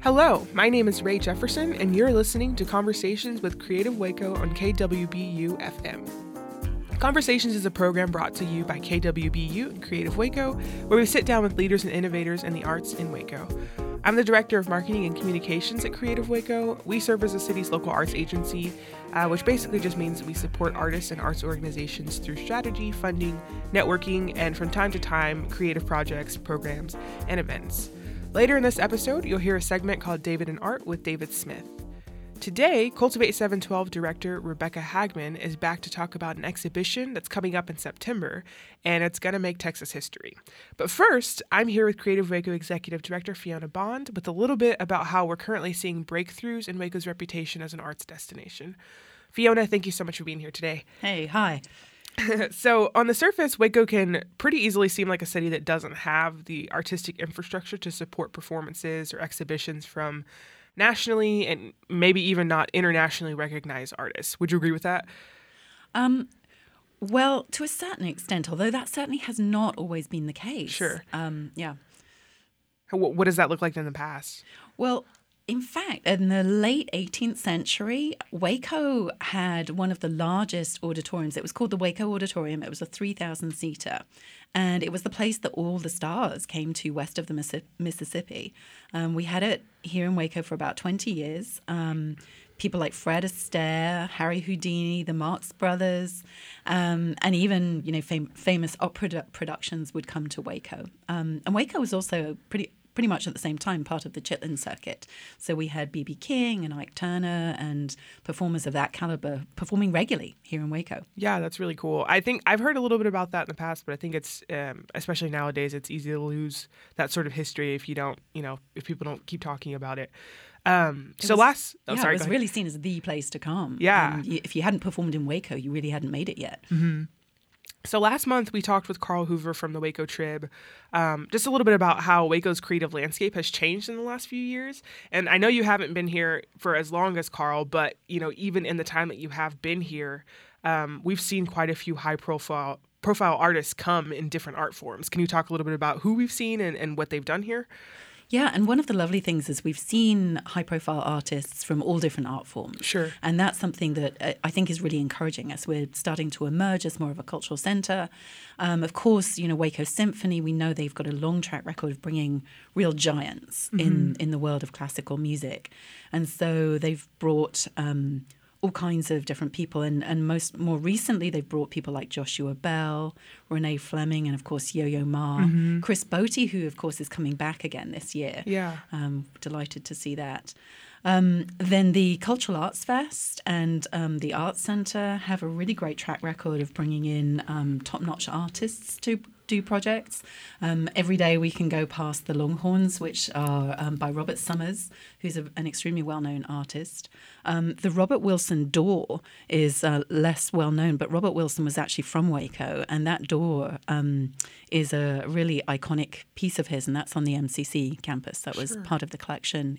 Hello, my name is Ray Jefferson, and you're listening to Conversations with Creative Waco on KWBU FM. Conversations is a program brought to you by KWBU and Creative Waco, where we sit down with leaders and innovators in the arts in Waco. I'm the Director of Marketing and Communications at Creative Waco. We serve as the city's local arts agency, which basically just means that we support artists and arts organizations through strategy, funding, networking, and from time to time, creative projects, programs, and events. Later in this episode, you'll hear a segment called David and Art with David Smith. Today, Cultivate 712 director Rebecca Hagman is back to talk about an exhibition that's coming up in September, and it's going to make Texas history. But first, I'm here with Creative Waco Executive Director Fiona Bond with a little bit about how we're currently seeing breakthroughs in Waco's reputation as an arts destination. Fiona, thank you so much for being here today. Hey, hi. So on the surface, Waco can pretty easily seem like a city that doesn't have the artistic infrastructure to support performances or exhibitions from nationally and maybe even not internationally recognized artists. Would you agree with that? Well, to a certain extent, although that certainly has not always been the case. Sure. Yeah. What does that look like in the past? Well, in fact, in the late 18th century, Waco had one of the largest auditoriums. It was called the Waco Auditorium. It was a 3,000-seater. And it was the place that all the stars came to west of the Mississippi. We had it here in Waco for about 20 years. People like Fred Astaire, Harry Houdini, the Marx Brothers, and even famous opera productions would come to Waco. And Waco was also pretty much at the same time part of the Chitlin circuit. So we had B.B. King and Ike Turner and performers of that caliber performing regularly here in Waco. Yeah, that's really cool. I think I've heard a little bit about that in the past, but I think it's, especially nowadays, it's easy to lose that sort of history if you don't, if people don't keep talking about it. It was really seen as the place to come. Yeah. If you hadn't performed in Waco, you really hadn't made it yet. Mm-hmm. So last month, we talked with Carl Hoover from the Waco Trib, just a little bit about how Waco's creative landscape has changed in the last few years. And I know you haven't been here for as long as Carl, but, even in the time that you have been here, we've seen quite a few high-profile artists come in different art forms. Can you talk a little bit about who we've seen and what they've done here? Yeah, and one of the lovely things is we've seen high-profile artists from all different art forms. Sure. And that's something that I think is really encouraging as we're starting to emerge as more of a cultural center. Of course, Waco Symphony, we know they've got a long track record of bringing real giants in the world of classical music. And so they've brought all kinds of different people. And more recently, they've brought people like Joshua Bell, Renee Fleming, and, of course, Yo-Yo Ma. Chris Botti, who, of course, is coming back again this year. Yeah. Delighted to see that. Then the Cultural Arts Fest and the Arts Center have a really great track record of bringing in top-notch artists to do projects. Every day we can go past the Longhorns, which are by Robert Summers, who's an extremely well-known artist. The Robert Wilson Door is less well-known, but Robert Wilson was actually from Waco, and that door is a really iconic piece of his, and that's on the MCC campus. That was part of the collection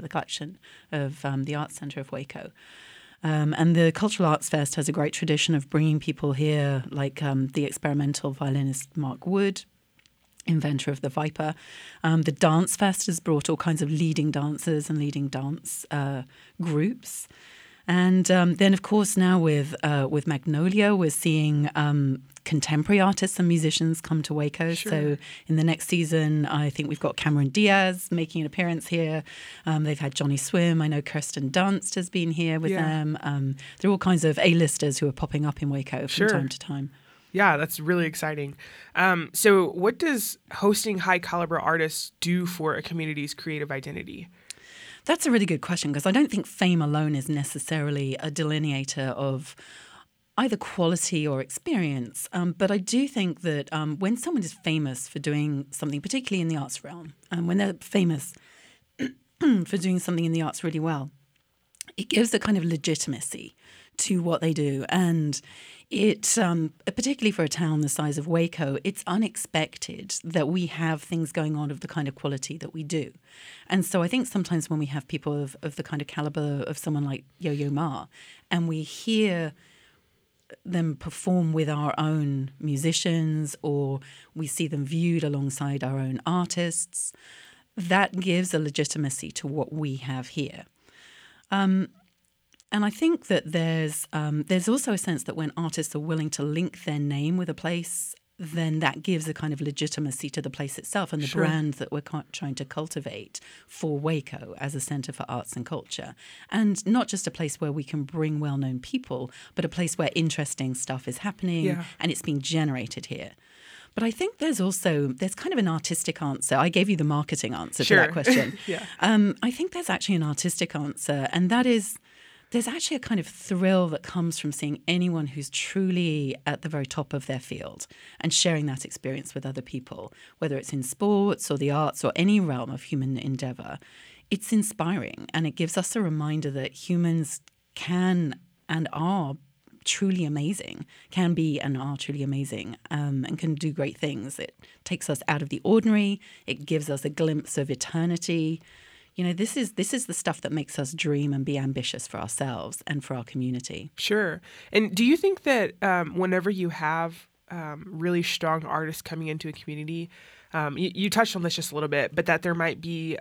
of the Arts Center of Waco. And the Cultural Arts Fest has a great tradition of bringing people here, like the experimental violinist Mark Wood, inventor of the Viper. The Dance Fest has brought all kinds of leading dancers and leading dance groups. And then, of course, now with Magnolia, we're seeing contemporary artists and musicians come to Waco. Sure. So in the next season, I think we've got Cameron Diaz making an appearance here. They've had Johnny Swim. I know Kirsten Dunst has been here with them. There are all kinds of A-listers who are popping up in Waco from time to time. Yeah, that's really exciting. So what does hosting high-caliber artists do for a community's creative identity? That's a really good question, because I don't think fame alone is necessarily a delineator of either quality or experience. But I do think that when someone is famous for doing something, particularly in the arts realm, when they're famous for doing something in the arts really well, it gives a kind of legitimacy to what they do. And it, particularly for a town the size of Waco, it's unexpected that we have things going on of the kind of quality that we do. And so I think sometimes when we have people of the kind of caliber of someone like Yo-Yo Ma, and we hear them perform with our own musicians, or we see them viewed alongside our own artists, that gives a legitimacy to what we have here. And I think that there's also a sense that when artists are willing to link their name with a place, then that gives a kind of legitimacy to the place itself and the brand that we're trying to cultivate for Waco as a centre for arts and culture. And not just a place where we can bring well-known people, but a place where interesting stuff is happening and it's being generated here. But I think there's kind of an artistic answer. I gave you the marketing answer to that question. I think there's actually an artistic answer, and that is there's actually a kind of thrill that comes from seeing anyone who's truly at the very top of their field and sharing that experience with other people, whether it's in sports or the arts or any realm of human endeavor. It's inspiring, and it gives us a reminder that humans can and are truly amazing, can be and are truly amazing, and can do great things. It takes us out of the ordinary. It gives us a glimpse of eternity. You know, this is the stuff that makes us dream and be ambitious for ourselves and for our community. Sure. And do you think that whenever you have really strong artists coming into a community, you touched on this just a little bit, but that there might be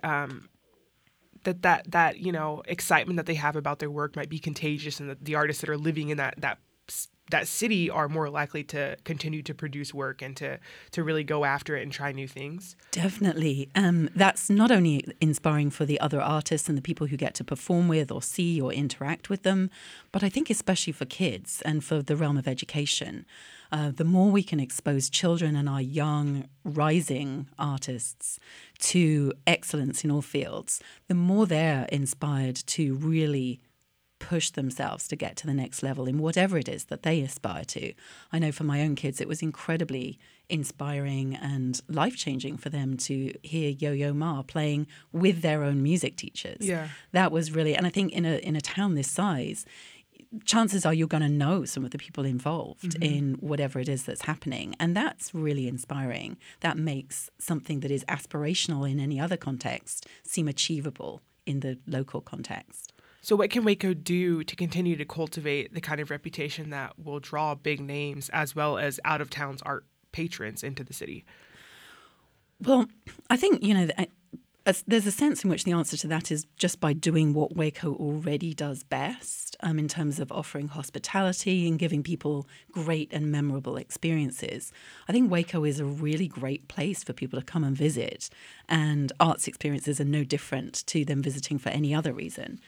that you know, excitement that they have about their work might be contagious, and that the artists that are living in that city are more likely to continue to produce work and to really go after it and try new things? Definitely. That's not only inspiring for the other artists and the people who get to perform with or see or interact with them, but I think especially for kids and for the realm of education. The more we can expose children and our young, rising artists to excellence in all fields, the more they're inspired to really push themselves to get to the next level in whatever it is that they aspire to. I know for my own kids, it was incredibly inspiring and life-changing for them to hear Yo-Yo Ma playing with their own music teachers. Yeah. That was really, and I think in a town this size, chances are you're going to know some of the people involved in whatever it is that's happening. And that's really inspiring. That makes something that is aspirational in any other context seem achievable in the local context. So what can Waco do to continue to cultivate the kind of reputation that will draw big names as well as out-of-town's art patrons into the city? Well, I think, you know, there's a sense in which the answer to that is just by doing what Waco already does best in terms of offering hospitality and giving people great and memorable experiences. I think Waco is a really great place for people to come and visit, and arts experiences are no different to them visiting for any other reason.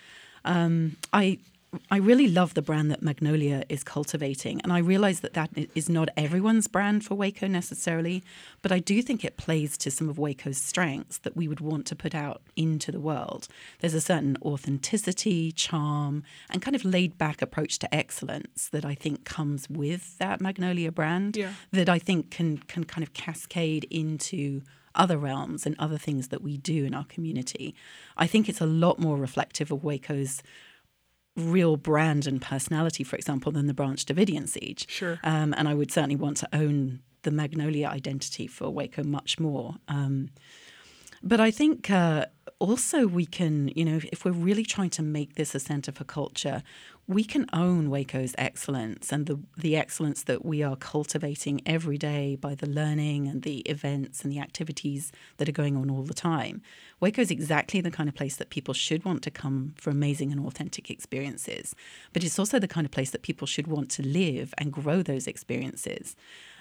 I really love the brand that Magnolia is cultivating, and I realize that is not everyone's brand for Waco necessarily, but I do think it plays to some of Waco's strengths that we would want to put out into the world. There's a certain authenticity, charm, and kind of laid-back approach to excellence that I think comes with that Magnolia brand that I think can kind of cascade into other realms and other things that we do in our community. I think it's a lot more reflective of Waco's real brand and personality, for example, than the Branch Davidian Siege. Sure. And I would certainly want to own the Magnolia identity for Waco much more. But I think also we can, you know, if we're really trying to make this a centre for culture, we can own Waco's excellence and the excellence that we are cultivating every day by the learning and the events and the activities that are going on all the time. Waco is exactly the kind of place that people should want to come for amazing and authentic experiences. But it's also the kind of place that people should want to live and grow those experiences.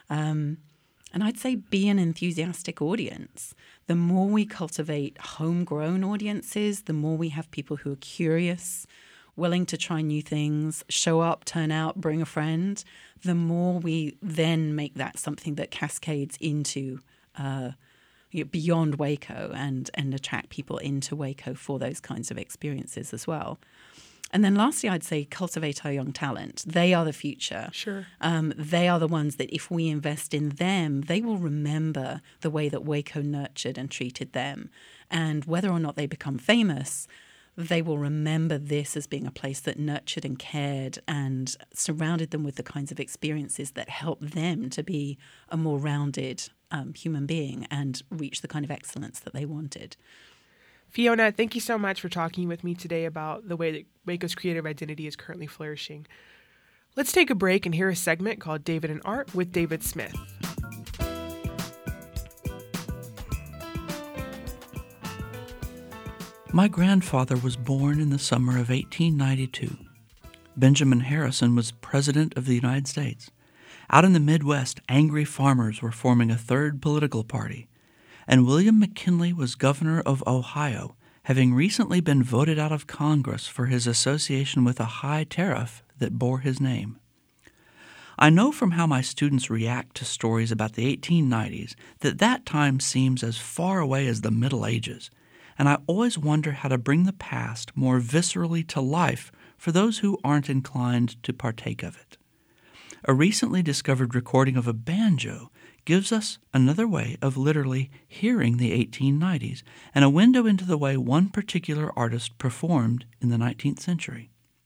And I'd say be an enthusiastic audience. The more we cultivate homegrown audiences, the more we have people who are curious, willing to try new things, show up, turn out, bring a friend, the more we then make that something that cascades into beyond Waco and attract people into Waco for those kinds of experiences as well. And then lastly, I'd say cultivate our young talent. They are the future. Sure. They are the ones that if we invest in them, they will remember the way that Waco nurtured and treated them. And whether or not they become famous, they will remember this as being a place that nurtured and cared and surrounded them with the kinds of experiences that helped them to be a more rounded human being and reach the kind of excellence that they wanted. Fiona, thank you so much for talking with me today about the way that Waco's creative identity is currently flourishing. Let's take a break and hear a segment called David and Art with David Smith. My grandfather was born in the summer of 1892. Benjamin Harrison was President of the United States. Out in the Midwest, angry farmers were forming a third political party, and William McKinley was governor of Ohio, having recently been voted out of Congress for his association with a high tariff that bore his name. I know from how my students react to stories about the 1890s that time seems as far away as the Middle Ages, and I always wonder how to bring the past more viscerally to life for those who aren't inclined to partake of it. A recently discovered recording of a banjo gives us another way of literally hearing the 1890s and a window into the way one particular artist performed in the 19th century.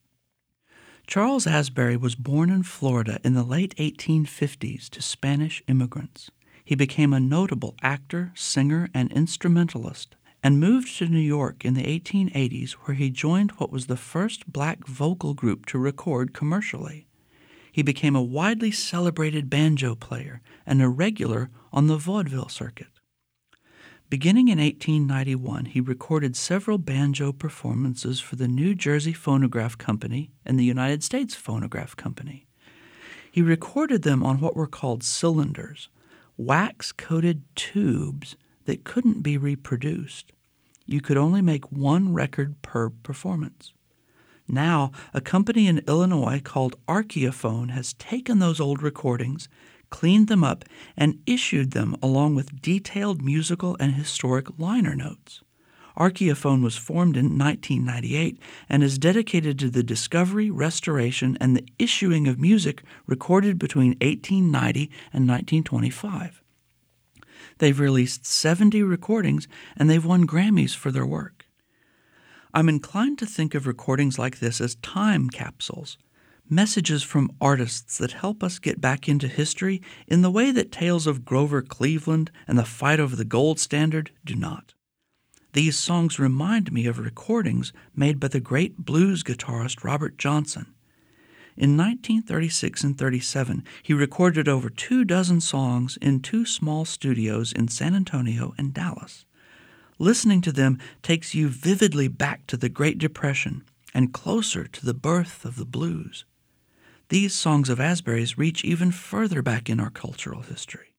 Charles Asbury was born in Florida in the late 1850s to Spanish immigrants. He became a notable actor, singer, and instrumentalist, and moved to New York in the 1880s, where he joined what was the first black vocal group to record commercially. He became a widely celebrated banjo player and a regular on the vaudeville circuit. Beginning in 1891, he recorded several banjo performances for the New Jersey Phonograph Company and the United States Phonograph Company. He recorded them on what were called cylinders, wax-coated tubes that couldn't be reproduced. You could only make one record per performance. Now, a company in Illinois called Archaeophone has taken those old recordings, cleaned them up, and issued them along with detailed musical and historic liner notes. Archaeophone was formed in 1998 and is dedicated to the discovery, restoration, and the issuing of music recorded between 1890 and 1925. They've released 70 recordings, and they've won Grammys for their work. I'm inclined to think of recordings like this as time capsules, messages from artists that help us get back into history in the way that tales of Grover Cleveland and the fight over the gold standard do not. These songs remind me of recordings made by the great blues guitarist Robert Johnson. In 1936 and 37, he recorded over 24 songs in 2 small studios in San Antonio and Dallas. Listening to them takes you vividly back to the Great Depression and closer to the birth of the blues. These songs of Asbury's reach even further back in our cultural history.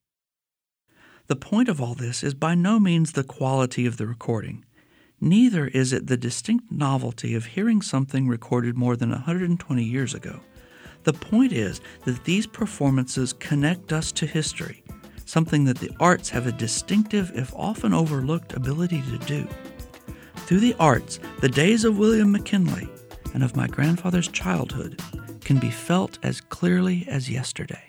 The point of all this is by no means the quality of the recording. Neither is it the distinct novelty of hearing something recorded more than 120 years ago. The point is that these performances connect us to history, something that the arts have a distinctive, if often overlooked, ability to do. Through the arts, the days of William McKinley and of my grandfather's childhood can be felt as clearly as yesterday.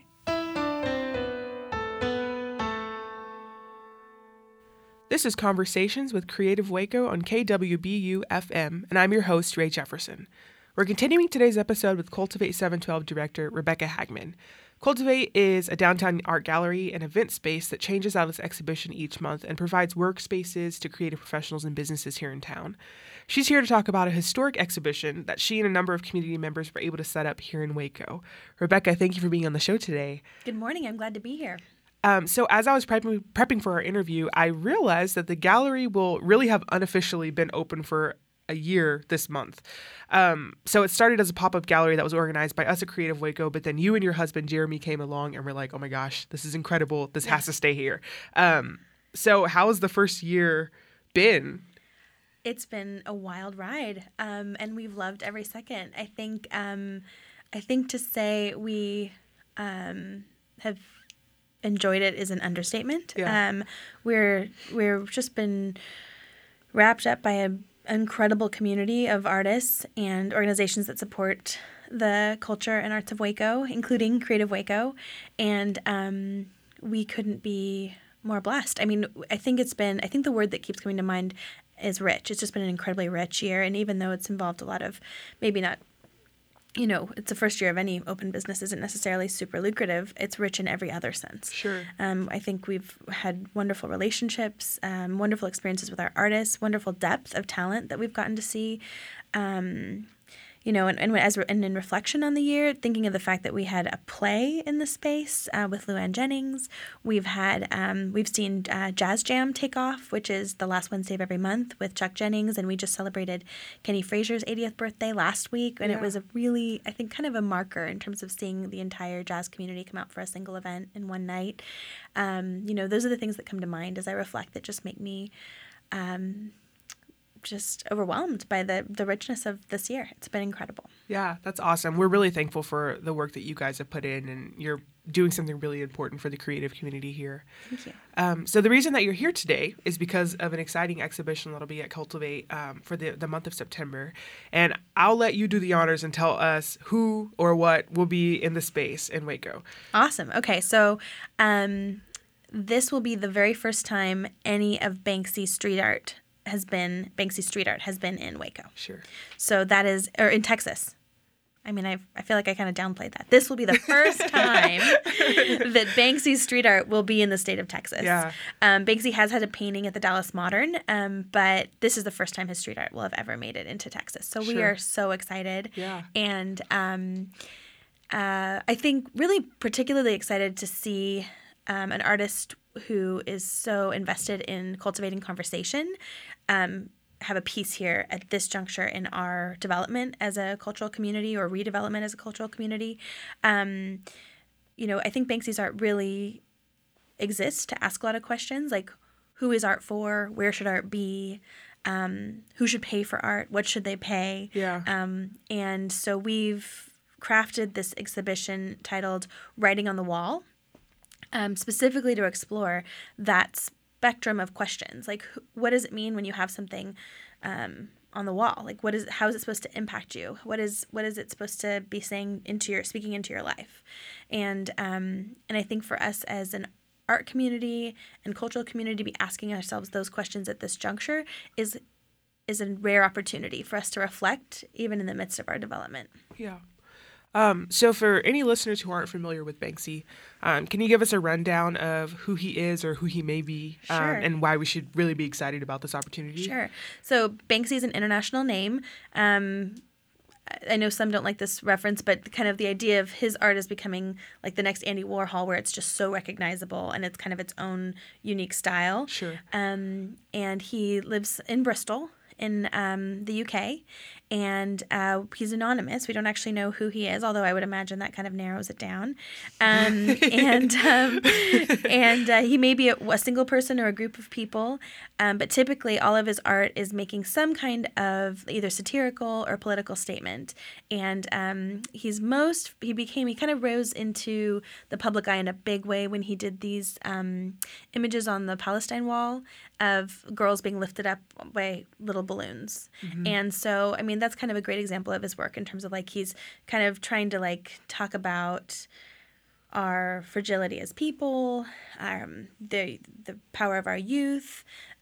This is Conversations with Creative Waco on KWBU FM, and I'm your host, Ray Jefferson. We're continuing today's episode with Cultivate 712 director Rebecca Hagman. Cultivate is a downtown art gallery and event space that changes out its exhibition each month and provides workspaces to creative professionals and businesses here in town. She's here to talk about a historic exhibition that she and a number of community members were able to set up here in Waco. Rebecca, thank you for being on the show today. Good morning. I'm glad to be here. So as I was prepping for our interview, I realized that the gallery will really have unofficially been open for a year this month. So it started as a pop-up gallery that was organized by us at Creative Waco, but then you and your husband, Jeremy, came along and were like, oh my gosh, this is incredible. This has to stay here. So how has the first year been? It's been a wild ride, and we've loved every second. I think to say we have enjoyed it is an understatement. Yeah. We're just been wrapped up by an incredible community of artists and organizations that support the culture and arts of Waco, including Creative Waco, and we couldn't be more blessed. I mean, I think the word that keeps coming to mind is rich. It's just been an incredibly rich year, and even though it's involved a lot of maybe not, it's the first year of any open business isn't necessarily super lucrative. It's rich in every other sense. Sure. I think we've had wonderful relationships, wonderful experiences with our artists, wonderful depth of talent that we've gotten to see. and in reflection on the year, thinking of the fact that we had a play in the space with Luann Jennings. We've seen Jazz Jam take off, which is the last Wednesday of every month with Chuck Jennings, and we just celebrated Kenny Frazier's 80th birthday last week, and It was a really, I think, kind of a marker in terms of seeing the entire jazz community come out for a single event in one night. Those are the things that come to mind as I reflect that just make me just overwhelmed by the richness of this year. It's been incredible. Yeah, that's awesome. We're really thankful for the work that you guys have put in, and you're doing something really important for the creative community here. Thank you. So the reason that you're here today is because of an exciting exhibition that'll be at Cultivate for the month of September. And I'll let you do the honors and tell us who or what will be in the space in Waco. Awesome. Okay, so this will be the very first time any of Banksy Street Art has been in Waco. Sure. So that is, or in Texas. I mean, I feel like I kind of downplayed that. This will be the first time that Banksy's street art will be in the state of Texas. Yeah. Banksy has had a painting at the Dallas Modern, but this is the first time his street art will have ever made it into Texas. So we are so excited. Yeah. And I think really particularly excited to see an artist who is so invested in cultivating conversation have a piece here at this juncture in our development as a cultural community or redevelopment as a cultural community. I think Banksy's art really exists to ask a lot of questions like who is art for? Where should art be? Who should pay for art? What should they pay? Yeah. And so we've crafted this exhibition titled Writing on the Wall, specifically to explore that spectrum of questions. Like, what does it mean when you have something on the wall? Like, how is it supposed to impact you? What is it supposed to be speaking into your life? And I think for us as an art community and cultural community to be asking ourselves those questions at this juncture is a rare opportunity for us to reflect, even in the midst of our development. Yeah. So for any listeners who aren't familiar with Banksy, can you give us a rundown of who he is or who he may be, Sure. And why we should really be excited about this opportunity? Sure. So Banksy is an international name. I know some don't like this reference, but kind of the idea of his art is becoming like the next Andy Warhol, where it's just so recognizable and it's kind of its own unique style. Sure. And he lives in Bristol in the UK, and he's anonymous. We don't actually know who he is, although I would imagine that kind of narrows it down. And he may be a single person or a group of people, but typically all of his art is making some kind of either satirical or political statement. And he kind of rose into the public eye in a big way when he did these images on the Palestine wall of girls being lifted up by little balloons. Mm-hmm. And so, I mean, that's kind of a great example of his work in terms of like he's kind of trying to like talk about our fragility as people, the power of our youth,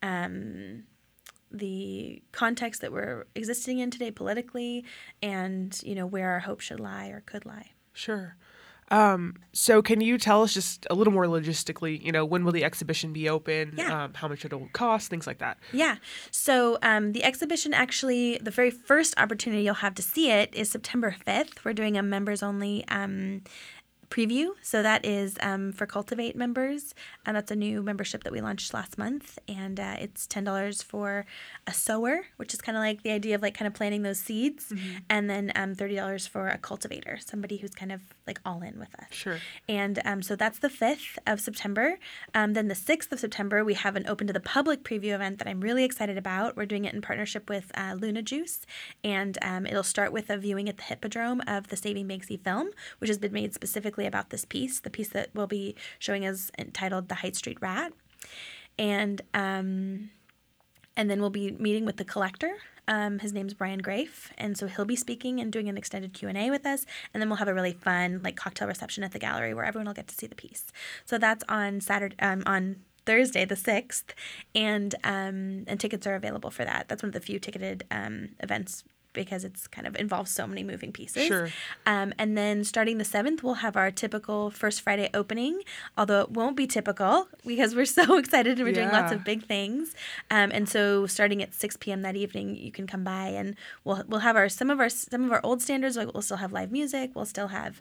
the context that we're existing in today politically, and, where our hope should lie or could lie. Sure. So can you tell us just a little more logistically, when will the exhibition be open? Yeah. How much it'll cost, things like that? Yeah. So the exhibition actually, the very first opportunity you'll have to see it is September 5th. We're doing a members-only preview. So that is for Cultivate members. And that's a new membership that we launched last month. And it's $10 for a sower, which is kind of like the idea of like kind of planting those seeds. Mm-hmm. And then $30 for a cultivator, somebody who's kind of like all in with us. Sure. And so that's the 5th of September. Then the 6th of September, we have an open to the public preview event that I'm really excited about. We're doing it in partnership with Luna Juice. And it'll start with a viewing at the Hippodrome of the Saving Banksy film, which has been made specifically about this piece, the piece that we'll be showing is entitled The Height Street Rat. And then we'll be meeting with the collector. His name's Brian Grafe, and so he'll be speaking and doing an extended Q&A with us, and then we'll have a really fun like cocktail reception at the gallery where everyone will get to see the piece. So that's on Thursday the 6th, and tickets are available for that. That's one of the few ticketed events because it's kind of involves so many moving pieces. Sure. And then starting the 7th, we'll have our typical First Friday opening, although it won't be typical because we're so excited and we're doing lots of big things. And so starting at 6 p.m. that evening, you can come by and we'll have some of our old standards. Like we'll still have live music. We'll still have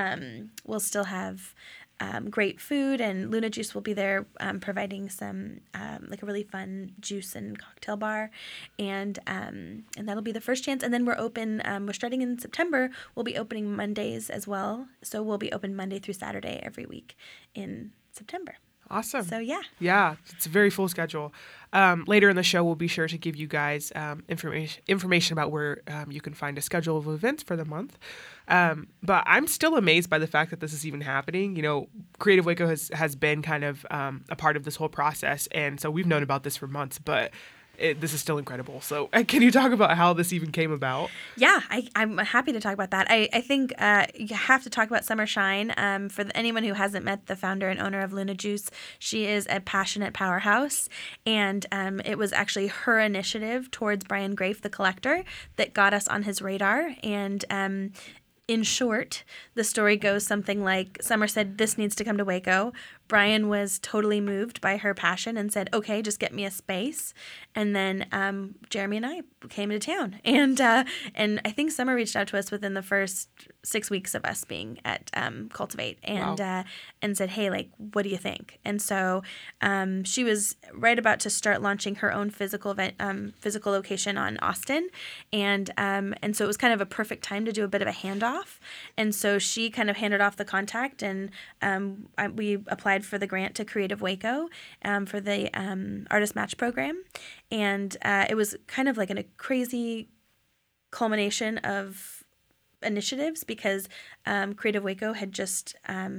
great food, and Luna Juice will be there providing some like a really fun juice and cocktail bar, and that'll be the first chance. And then we're open. We're starting in September. We'll be opening Mondays as well, so we'll be open Monday through Saturday every week in September. Awesome. So yeah, it's a very full schedule. Later in the show, we'll be sure to give you guys information about where you can find a schedule of events for the month. But I'm still amazed by the fact that this is even happening. You know, Creative Waco has been kind of a part of this whole process, and so we've known about this for months, but this is still incredible. So can you talk about how this even came about? Yeah, I'm happy to talk about that. I think you have to talk about Summer Shine. For anyone who hasn't met the founder and owner of Luna Juice, she is a passionate powerhouse. And it was actually her initiative towards Brian Grafe, the collector, that got us on his radar. And in short, the story goes something like Summer said, "This needs to come to Waco." Brian was totally moved by her passion and said, "Okay, just get me a space." And then Jeremy and I came to town, and I think Summer reached out to us within the first 6 weeks of us being at Cultivate, and said, "Hey, like, what do you think?" And so she was right about to start launching her own physical location on Austin, and so it was kind of a perfect time to do a bit of a handoff. And so she kind of handed off the contact, and we applied for the grant to Creative Waco for the Artist Match program. And it was kind of like a crazy culmination of initiatives because Creative Waco had just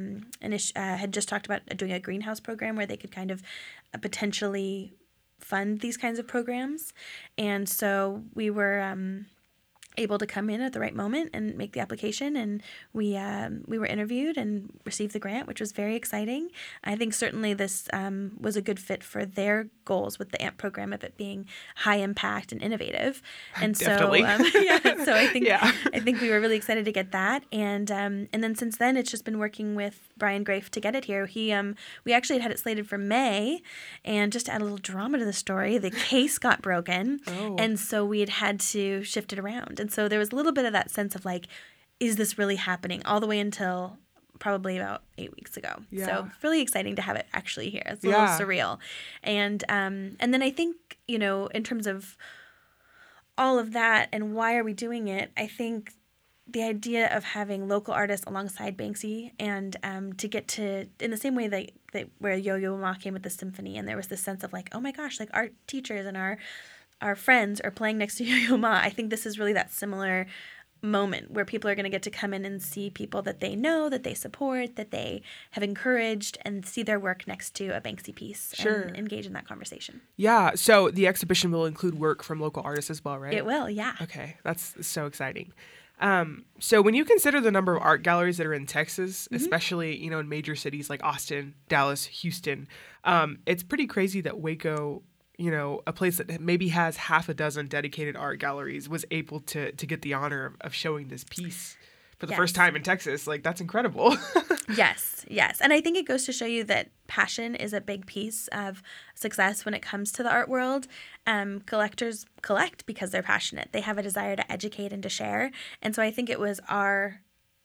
talked about doing a greenhouse program where they could kind of potentially fund these kinds of programs. And so we were able to come in at the right moment and make the application, and we were interviewed and received the grant, which was very exciting. I think certainly this was a good fit for their goals with the AMP program of it being high impact and innovative, and Definitely. So I think we were really excited to get that, and then since then it's just been working with Brian Grafe to get it here. We actually had it slated for May, and just to add a little drama to the story, the case got broken, and so we had to shift it around. And so there was a little bit of that sense of like, is this really happening? All the way until probably about 8 weeks ago. Yeah. So really exciting to have it actually here. It's a little surreal. And then I think, in terms of all of that and why are we doing it, I think the idea of having local artists alongside Banksy and to get to, in the same way that where Yo-Yo Ma came with the symphony, and there was this sense of like, oh my gosh, like our teachers and our friends are playing next to Yo-Yo Ma. I think this is really that similar moment where people are going to get to come in and see people that they know, that they support, that they have encouraged, and see their work next to a Banksy piece and engage in that conversation. Yeah, so the exhibition will include work from local artists as well, right? It will, yeah. Okay, that's so exciting. So when you consider the number of art galleries that are in Texas, especially, in major cities like Austin, Dallas, Houston, it's pretty crazy that Waco, a place that maybe has half a dozen dedicated art galleries, was able to get the honor of showing this piece for the first time in Texas. Like, that's incredible. Yes. And I think it goes to show you that passion is a big piece of success when it comes to the art world. Collectors collect because they're passionate. They have a desire to educate and to share. And so I think it was our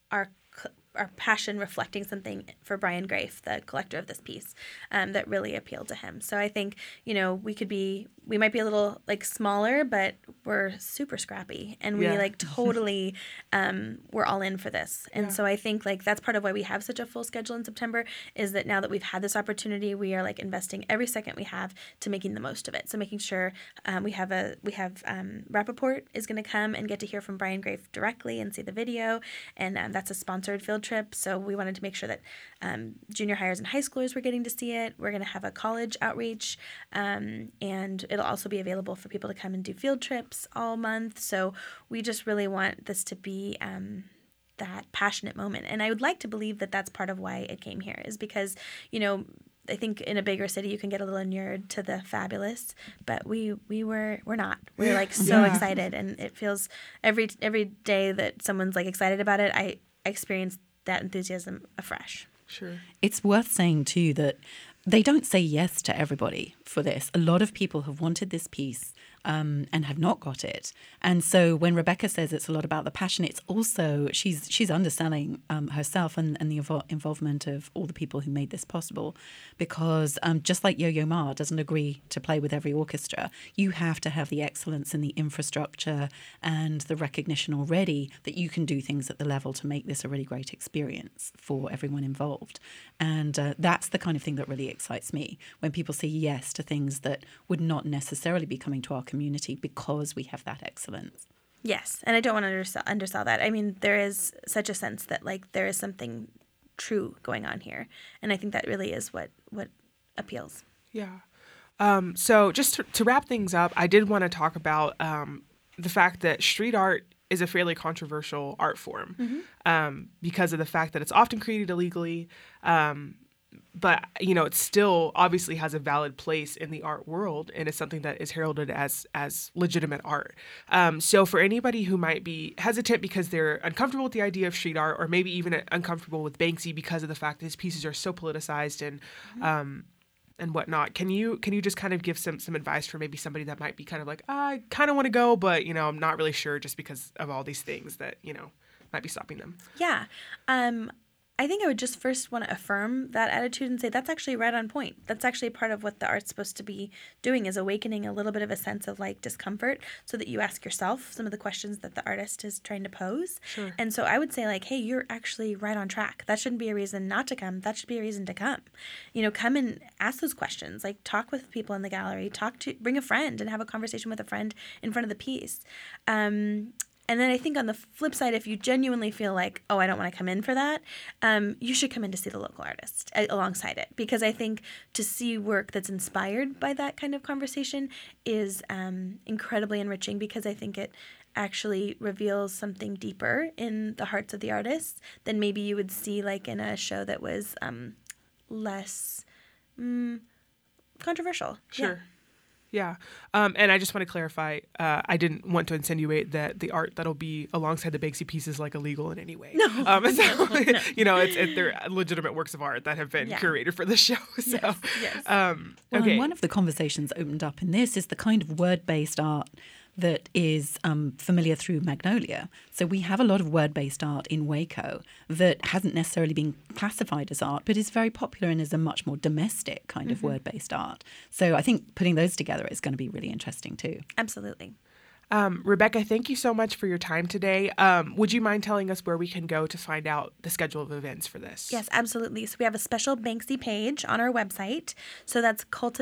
passion reflecting something for Brian Grafe, the collector of this piece, that really appealed to him. So I think, we might be a little like smaller, but we're super scrappy, and we like totally, we're all in for this. And so I think like that's part of why we have such a full schedule in September, is that now that we've had this opportunity, we are like investing every second we have to making the most of it. So making sure we have Rappaport is going to come and get to hear from Brian Grafe directly and see the video, and that's a sponsored field trip. So we wanted to make sure that junior hires and high schoolers were getting to see it. We're going to have a college outreach, and it'll also be available for people to come and do field trips all month. So we just really want this to be that passionate moment. And I would like to believe that that's part of why it came here, is because, I think in a bigger city you can get a little inured to the fabulous, but we're not. We're like so excited, and it feels every day that someone's like excited about it, I experience that enthusiasm afresh. Sure. It's worth saying too that they don't say yes to everybody for this. A lot of people have wanted this piece and have not got it. And so when Rebecca says it's a lot about the passion, it's also she's underselling herself and the involvement of all the people who made this possible. Because just like Yo-Yo Ma doesn't agree to play with every orchestra, you have to have the excellence in the infrastructure and the recognition already that you can do things at the level to make this a really great experience for everyone involved. And that's the kind of thing that really excites me, when people say yes to things that would not necessarily be coming to our community because we have that excellence. Yes, and I don't want to undersell that. I mean, there is such a sense that like there is something true going on here, and I think that really is what appeals. Yeah. So just to wrap things up, I did want to talk about the fact that street art is a fairly controversial art form because of the fact that it's often created illegally. But, you know, it still obviously has a valid place in the art world, and it's something that is heralded as legitimate art. So for anybody who might be hesitant because they're uncomfortable with the idea of street art, or maybe even uncomfortable with Banksy because of the fact that his pieces are so politicized and whatnot, can you just kind of give some advice for maybe somebody that might be kind of like, I kind of want to go, but, you know, I'm not really sure just because of all these things that, you know, might be stopping them? Yeah. I think I would just first want to affirm that attitude and say that's actually right on point. That's actually part of what the art's supposed to be doing, is awakening a little bit of a sense of like discomfort so that you ask yourself some of the questions that the artist is trying to pose. Sure. And so I would say like, hey, you're actually right on track. That shouldn't be a reason not to come. That should be a reason to come. You know, come and ask those questions. Like talk with people in the gallery, bring a friend and have a conversation with a friend in front of the piece. And then I think on the flip side, if you genuinely feel like, oh, I don't want to come in for that, you should come in to see the local artist alongside it. Because I think to see work that's inspired by that kind of conversation is incredibly enriching, because I think it actually reveals something deeper in the hearts of the artists than maybe you would see like in a show that was less controversial. Sure. Yeah. And I just want to clarify, I didn't want to insinuate that the art that'll be alongside the Banksy piece is like illegal in any way. No. No. You know, they're legitimate works of art that have been curated for the show. So, yes. Well, okay. and one of the conversations opened up in this is the kind of word-based art that is familiar through Magnolia. So we have a lot of word-based art in Waco that hasn't necessarily been classified as art, but is very popular and is a much more domestic kind of word-based art. So I think putting those together is going to be really interesting too. Absolutely. Rebecca, thank you so much for your time today. Would you mind telling us where we can go to find out the schedule of events for this? Yes, absolutely. So we have a special Banksy page on our website. So that's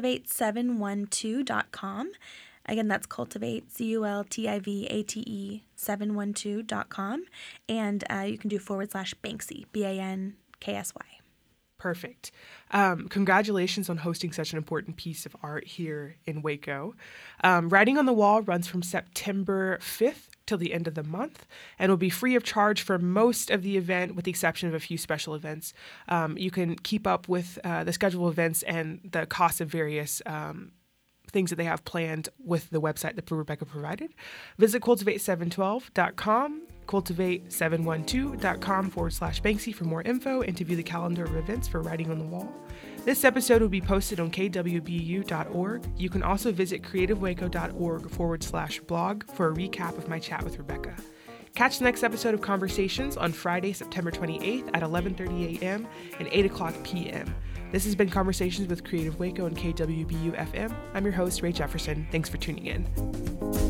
cultivate712.com. Again, that's cultivate, CULTIVATE 712.com. And you can do /Banksy, BANKSY. Perfect. Congratulations on hosting such an important piece of art here in Waco. Writing on the Wall runs from September 5th till the end of the month and will be free of charge for most of the event, with the exception of a few special events. You can keep up with the schedule of events and the cost of various things that they have planned with the website that Rebecca provided. Visit cultivate712.com, cultivate712.com /Banksy for more info and to view the calendar of events for Writing on the Wall. This episode will be posted on kwbu.org. You can also visit creativewaco.org /blog for a recap of my chat with Rebecca. Catch the next episode of Conversations on Friday, September 28th at 11:30 a.m. and 8 o'clock p.m. This has been Conversations with Creative Waco and KWBU FM. I'm your host, Ray Jefferson. Thanks for tuning in.